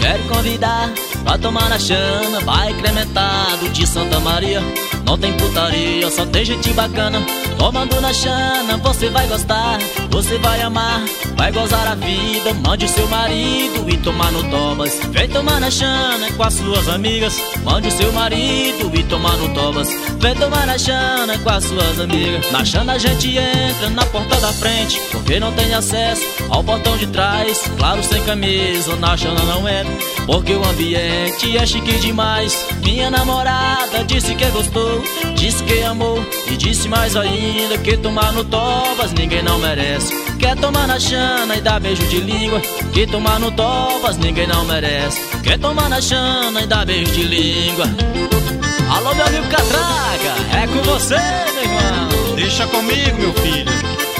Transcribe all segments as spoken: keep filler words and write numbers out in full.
quero convidar pra tomar na chana, vai incrementado de Santa Maria. Não tem putaria, só tem gente bacana. Tomando na chana, você vai gostar, você vai amar, vai gozar a vida. Mande o seu marido e tomar no Tobas. Vem tomar na chana com as suas amigas. Mande o seu marido e tomar no Tobas. Vem tomar na chana com as suas amigas. Na chana a gente entra na porta da frente, porque não tem acesso ao portão de trás. Claro, sem camisa, na chana não entra, porque o ambiente é chique demais. Minha namorada disse que gostou, disse que amou e disse mais ainda que tomar no Tobas ninguém não merece. Quer tomar na chana e dar beijo de língua, que tomar no Tobas ninguém não merece. Quer tomar na chana e dar beijo de língua. Alô, meu amigo Catraca, é com você, meu irmão. Deixa comigo, meu filho.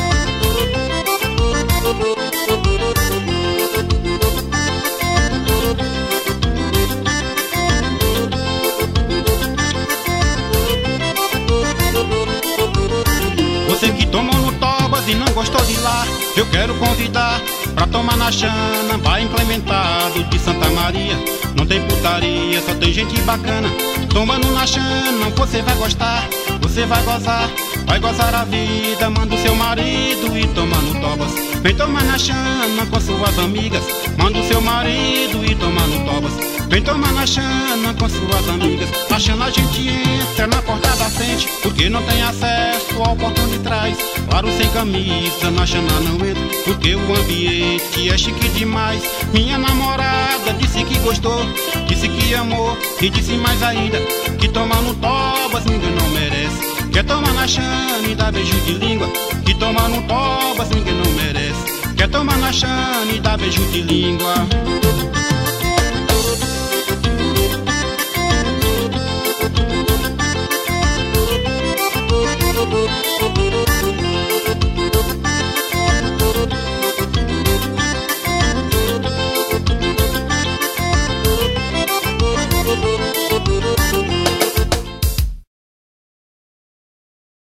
Você que tomou no Tobas e não gostou de lá, eu quero convidar pra tomar na chana, vai implementado de Santa Maria. Não tem putaria, só tem gente bacana. Tomando na chana, você vai gostar, você vai gozar, vai gozar a vida. Manda o seu marido e toma no Tobas. Vem tomar na chana com suas amigas. Manda o seu marido e toma no Tobas. Vem tomar na chana com suas amigas. Na chana a gente entra na porta da frente, porque não tem acesso ao portão de trás. Claro, sem camisa, na chana não entra, porque o ambiente é chique demais. Minha namorada disse que gostou, disse que amou e disse mais ainda que tomar no Tobas ninguém não merece. Quer tomar na chana e dar beijo de língua, que tomar no Tobas ninguém não merece. Quer tomar na chana e dar beijo de língua.